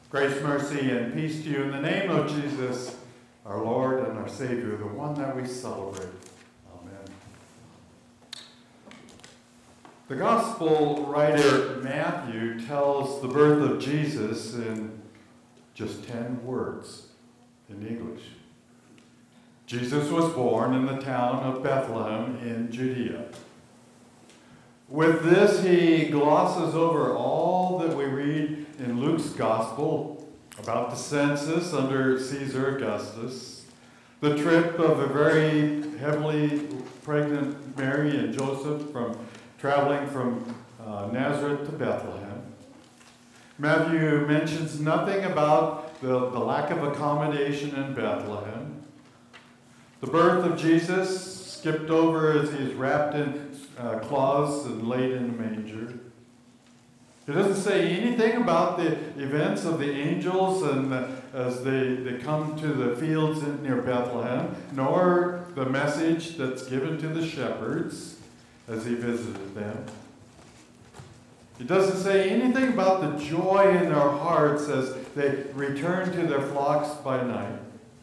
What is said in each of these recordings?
Grace, mercy, and peace to you in the name of Jesus, our Lord and our Savior, the one that we celebrate. Amen. The Gospel writer Matthew tells the birth of Jesus in just 10 words in English. Jesus was born in the town of Bethlehem in Judea. With this, he glosses over all that we read in Luke's Gospel about the census under Caesar Augustus, the trip of a very heavily pregnant Mary and Joseph traveling from Nazareth to Bethlehem. Matthew mentions nothing about the lack of accommodation in Bethlehem. The birth of Jesus skipped over as he is wrapped in cloths and laid in a manger. It doesn't say anything about the events of the angels and as they come to the fields near Bethlehem, nor the message that's given to the shepherds as he visited them. It doesn't say anything about the joy in their hearts as they return to their flocks by night.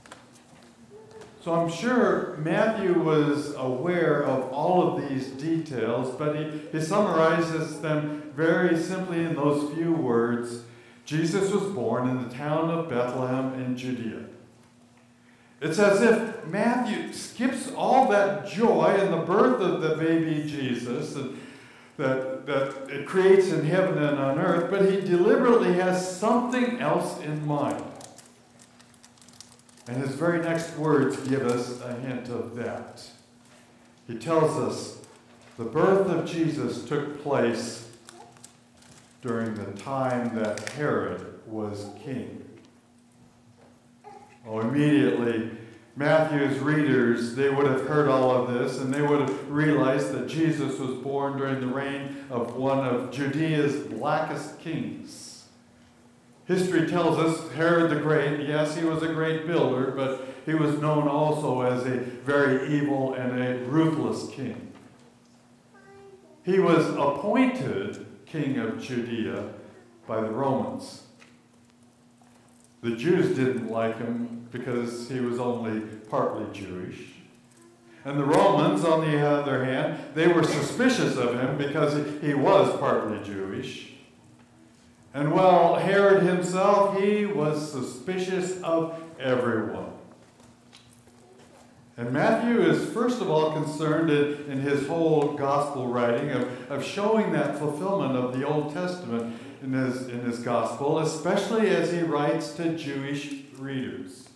So I'm sure Matthew was aware of all of these details, but he summarizes them very simply in those few words. Jesus was born in the town of Bethlehem in Judea. It's as if Matthew skips all that joy in the birth of the baby Jesus and that it creates in heaven and on earth, but he deliberately has something else in mind. And his very next words give us a hint of that. He tells us the birth of Jesus took place during the time that Herod was king. Oh, immediately, Matthew's readers, they would have heard all of this, and they would have realized that Jesus was born during the reign of one of Judea's blackest kings. History tells us Herod the Great, yes, he was a great builder, but he was known also as a very evil and a ruthless king. He was appointed king of Judea by the Romans. The Jews didn't like him because he was only partly Jewish. And the Romans, on the other hand, they were suspicious of him because he was partly Jewish. And while Herod himself, he was suspicious of everyone. And Matthew is first of all concerned in his whole gospel writing of showing that fulfillment of the Old Testament in his gospel, especially as he writes to Jewish readers.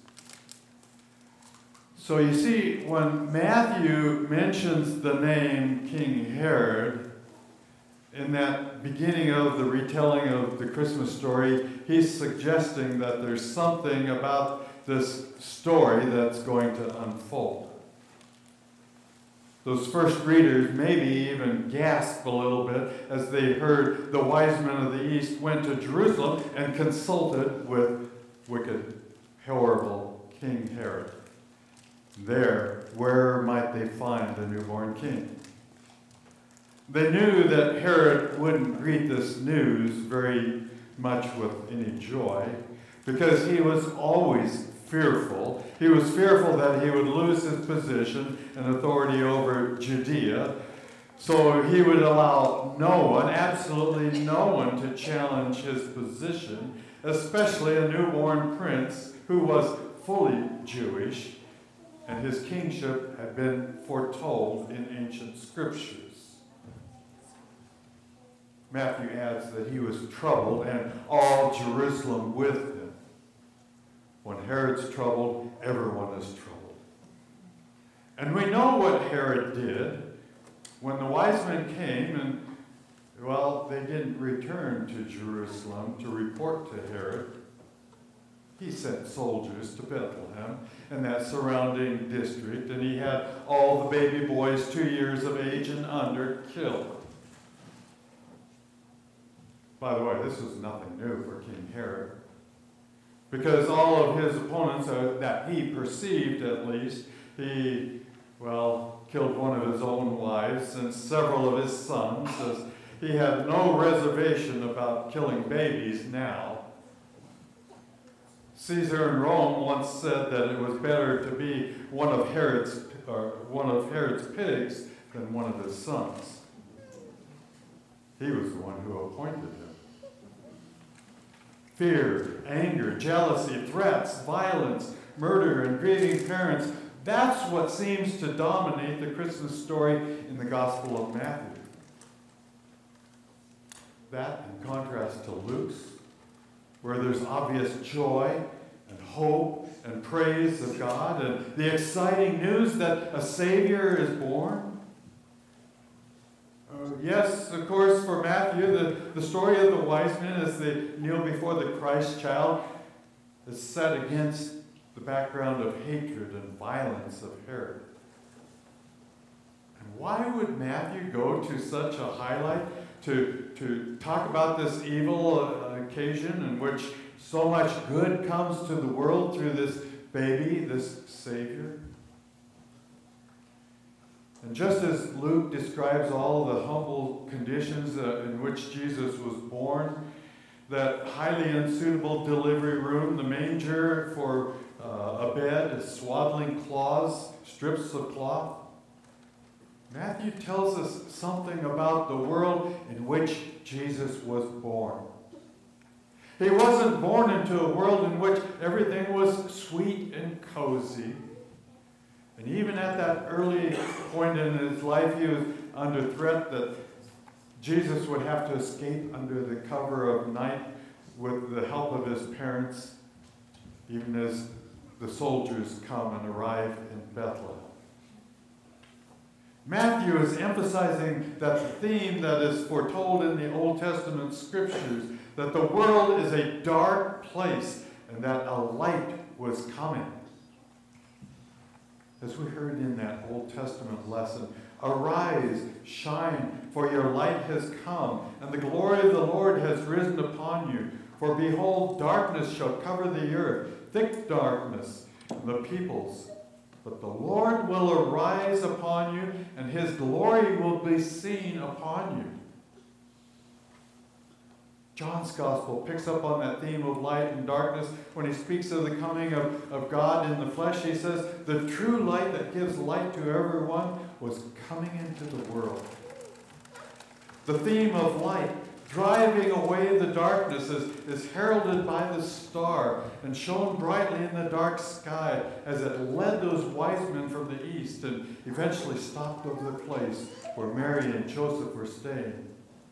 So you see, when Matthew mentions the name King Herod, in that beginning of the retelling of the Christmas story, he's suggesting that there's something about this story that's going to unfold. Those first readers maybe even gasped a little bit as they heard the wise men of the East went to Jerusalem and consulted with wicked, horrible King Herod. There, where might they find the newborn king? They knew that Herod wouldn't greet this news very much with any joy because he was always fearful. He was fearful that he would lose his position and authority over Judea. So he would allow no one, absolutely no one, to challenge his position, especially a newborn prince who was fully Jewish, and his kingship had been foretold in ancient scriptures. Matthew adds that he was troubled and all Jerusalem with him. When Herod's troubled, everyone is troubled. And we know what Herod did. When the wise men came and, well, they didn't return to Jerusalem to report to Herod, he sent soldiers to Bethlehem and that surrounding district, and he had all the baby boys 2 years of age and under killed. By the way, this was nothing new for King Herod, because all of his opponents, that he perceived at least, he, killed one of his own wives and several of his sons, as he had no reservation about killing babies now. Caesar in Rome once said that it was better to be one of Herod's pigs than one of his sons. He was the one who appointed him. Fear, anger, jealousy, threats, violence, murder, and grieving parents, that's what seems to dominate the Christmas story in the Gospel of Matthew. That in contrast to Luke's, where there's obvious joy and hope and praise of God and the exciting news that a Savior is born. Yes, of course, for Matthew, the story of the wise men as they kneel before the Christ child is set against the background of hatred and violence of Herod. And why would Matthew go to such a highlight to talk about this evil occasion in which so much good comes to the world through this baby, this Savior? And just as Luke describes all the humble conditions in which Jesus was born, that highly unsuitable delivery room, the manger for a bed, swaddling cloths, strips of cloth, Matthew tells us something about the world in which Jesus was born. He wasn't born into a world in which everything was sweet and cozy. And even at that early point in his life, he was under threat that Jesus would have to escape under the cover of night with the help of his parents, even as the soldiers come and arrive in Bethlehem. Matthew is emphasizing that the theme that is foretold in the Old Testament scriptures, that the world is a dark place and that a light was coming. As we heard in that Old Testament lesson, arise, shine, for your light has come, and the glory of the Lord has risen upon you. For behold, darkness shall cover the earth, thick darkness, and the peoples. But the Lord will arise upon you, and his glory will be seen upon you. John's Gospel picks up on that theme of light and darkness when he speaks of the coming of God in the flesh. He says, the true light that gives light to everyone was coming into the world. The theme of light, driving away the darkness, is heralded by the star and shone brightly in the dark sky as it led those wise men from the east and eventually stopped over the place where Mary and Joseph were staying.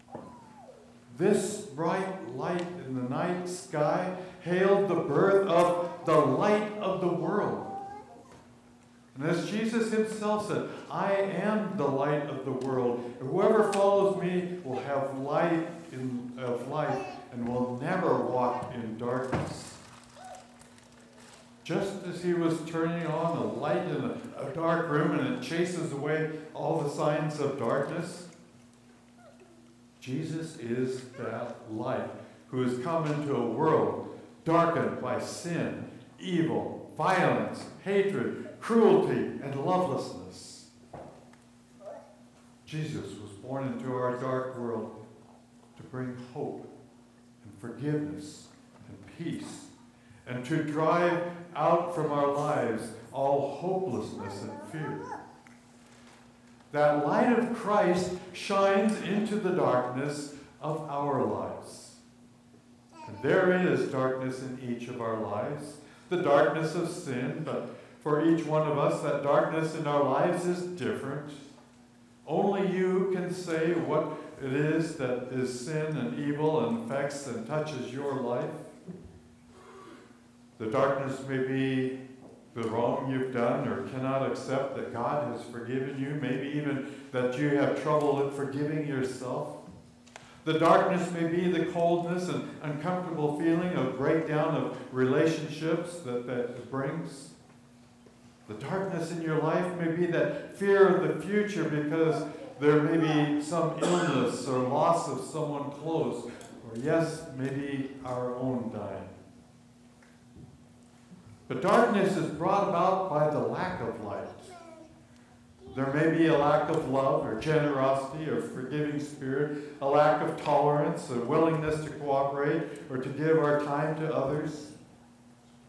This bright light in the night sky hailed the birth of the light of the world. And as Jesus himself said, I am the light of the world. Whoever follows me will have light of life and will never walk in darkness. Just as he was turning on a light in a dark room and it chases away all the signs of darkness, Jesus is that light who has come into a world darkened by sin, evil, violence, hatred, cruelty, and lovelessness. Jesus was born into our dark world to bring hope and forgiveness and peace, and to drive out from our lives all hopelessness and fear. That light of Christ shines into the darkness of our lives. And there is darkness in each of our lives, the darkness of sin, but for each one of us, that darkness in our lives is different. Only you can say what it is that is sin and evil and affects and touches your life. The darkness may be the wrong you've done or cannot accept that God has forgiven you, maybe even that you have trouble in forgiving yourself. The darkness may be the coldness and uncomfortable feeling of breakdown of relationships that brings. The darkness in your life may be that fear of the future because there may be some illness or loss of someone close, or yes, maybe our own dying. But darkness is brought about by the lack of light. There may be a lack of love or generosity or forgiving spirit, a lack of tolerance, a willingness to cooperate or to give our time to others.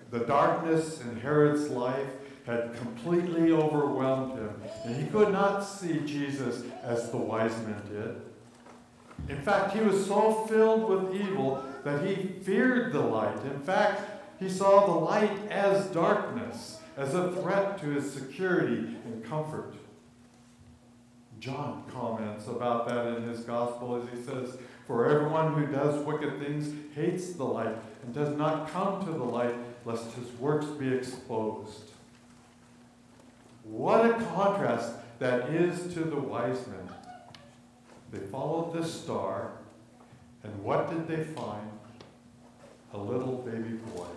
The darkness in Herod's life had completely overwhelmed him, and he could not see Jesus as the wise men did. In fact, he was so filled with evil that he feared the light. In fact, he saw the light as darkness, as a threat to his security and comfort. John comments about that in his gospel as he says, "For everyone who does wicked things hates the light and does not come to the light, lest his works be exposed." What a contrast that is to the wise men. They followed this star, and what did they find? A little baby boy.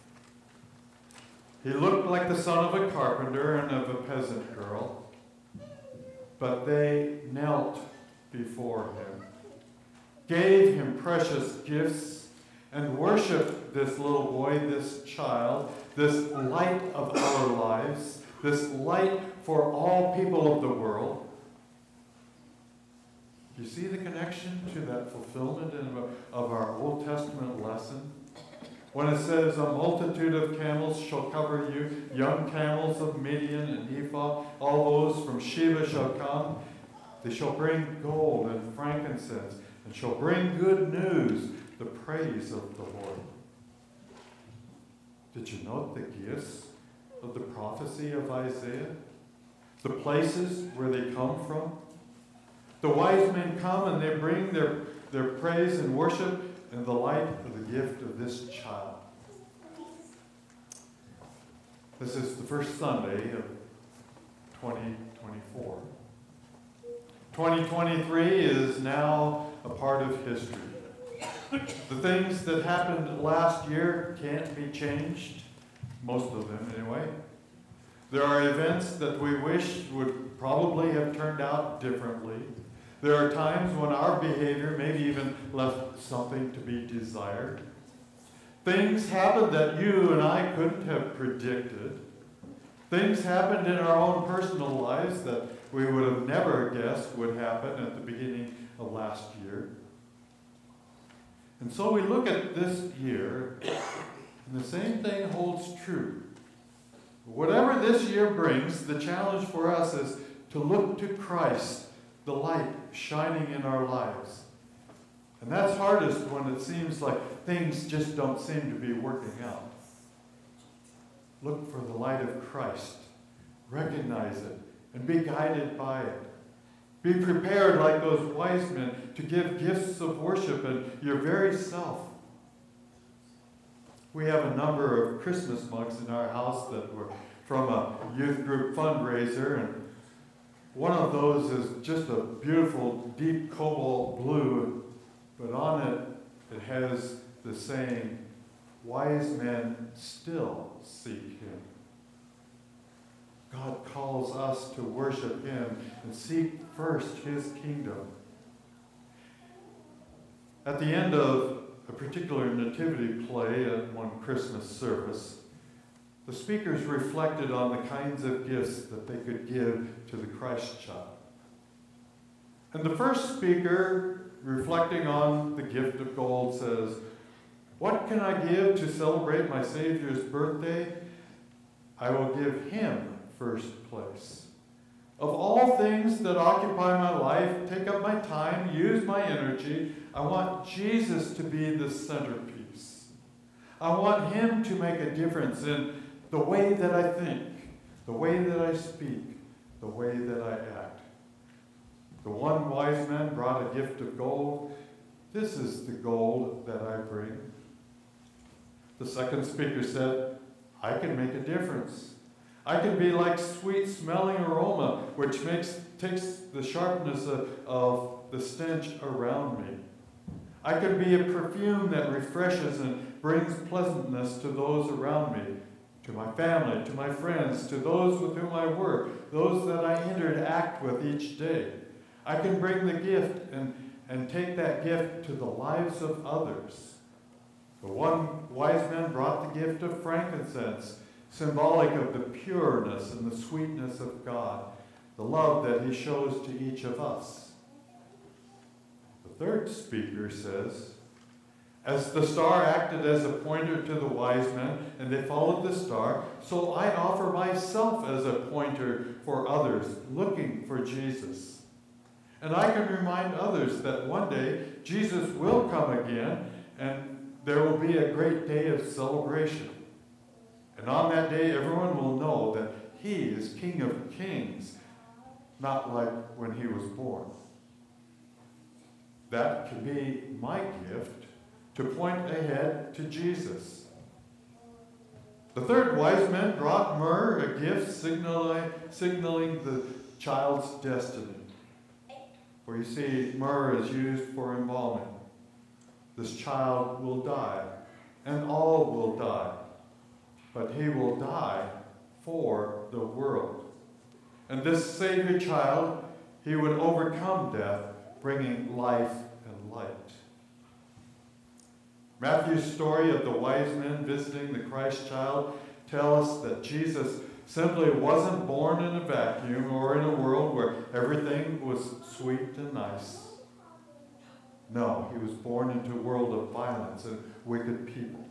He looked like the son of a carpenter and of a peasant girl, but they knelt before him, gave him precious gifts, and worshiped this little boy, this child, this light of our lives, this light for all people of the world. You see the connection to that fulfillment of our Old Testament lesson? When it says, "A multitude of camels shall cover you, young camels of Midian and Ephah, all those from Sheba shall come. They shall bring gold and frankincense, and shall bring good news, the praise of the Lord." Did you note the gifts of the prophecy of Isaiah? The places where they come from? The wise men come and they bring their praise and worship in the light of the gift of this child. This is the first Sunday of 2024. 2023 is now a part of history. The things that happened last year can't be changed, most of them anyway. There are events that we wish would probably have turned out differently. There are times when our behavior maybe even left something to be desired. Things happened that you and I couldn't have predicted. Things happened in our own personal lives that we would have never guessed would happen at the beginning of last year. And so we look at this year, and the same thing holds true. Whatever this year brings, the challenge for us is to look to Christ, the light shining in our lives. And that's hardest when it seems like things just don't seem to be working out. Look for the light of Christ. Recognize it and be guided by it. Be prepared like those wise men to give gifts of worship and your very self. We have a number of Christmas mugs in our house that were from a youth group fundraiser, and one of those is just a beautiful deep cobalt blue, but on it, it has the saying, "Wise men still seek him." God calls us to worship him and seek first his kingdom. At the end of a particular nativity play at one Christmas service, the speakers reflected on the kinds of gifts that they could give to the Christ child. And the first speaker, reflecting on the gift of gold, says, "What can I give to celebrate my Savior's birthday? I will give him first place. Of all things that occupy my life, take up my time, use my energy, I want Jesus to be the centerpiece. I want him to make a difference in the way that I think, the way that I speak, the way that I act." The one wise man brought a gift of gold. "This is the gold that I bring." The second speaker said, "I can make a difference. I can be like sweet-smelling aroma, which takes the sharpness of the stench around me. I can be a perfume that refreshes and brings pleasantness to those around me, to my family, to my friends, to those with whom I work, those that I interact with each day. I can bring the gift and take that gift to the lives of others." The one wise man brought the gift of frankincense, symbolic of the pureness and the sweetness of God, the love that he shows to each of us. The third speaker says, As the star acted as a pointer to the wise men, and they followed the star, so I offer myself as a pointer for others looking for Jesus. And I can remind others that one day Jesus will come again, and there will be a great day of celebration. And on that day, everyone will know that he is King of Kings, not like when he was born. That can be my gift, to point ahead to Jesus. The third wise men brought myrrh, a gift signaling the child's destiny. For you see, myrrh is used for embalming. This child will die, and all will die, but he will die for the world. And this Savior child, he would overcome death, bringing life and light. Matthew's story of the wise men visiting the Christ child tells us that Jesus simply wasn't born in a vacuum or in a world where everything was sweet and nice. No, he was born into a world of violence and wicked people.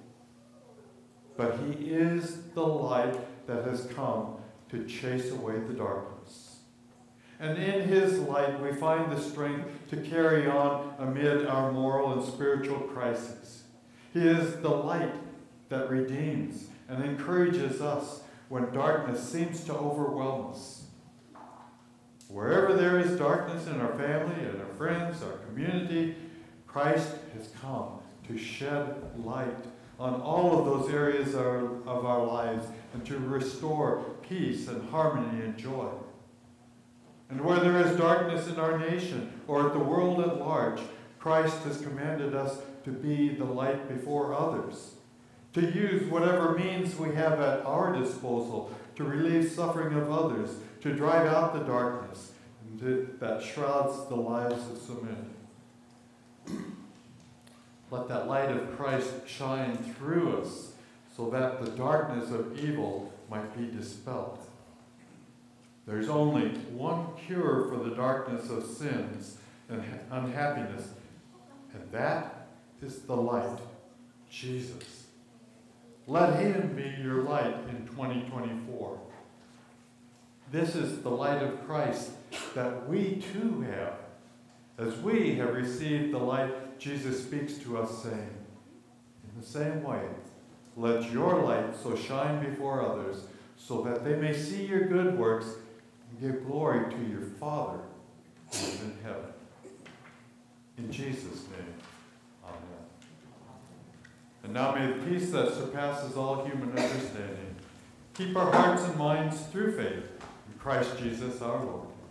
But he is the light that has come to chase away the darkness. And in his light, we find the strength to carry on amid our moral and spiritual crises. He is the light that redeems and encourages us when darkness seems to overwhelm us. Wherever there is darkness in our family and our friends, our community, Christ has come to shed light on all of those areas of our lives and to restore peace and harmony and joy. And where there is darkness in our nation or at the world at large, Christ has commanded us to be the light before others, to use whatever means we have at our disposal to relieve suffering of others, to drive out the darkness that shrouds the lives of so many. Let that light of Christ shine through us so that the darkness of evil might be dispelled. There's only one cure for the darkness of sins and unhappiness, and that is the light, Jesus. Let him be your light in 2024. This is the light of Christ that we too have, as we have received the light Jesus speaks to us, saying, in the same way, let your light so shine before others, so that they may see your good works and give glory to your Father who is in heaven. In Jesus' name, amen. And now may the peace that surpasses all human understanding keep our hearts and minds through faith in Christ Jesus our Lord.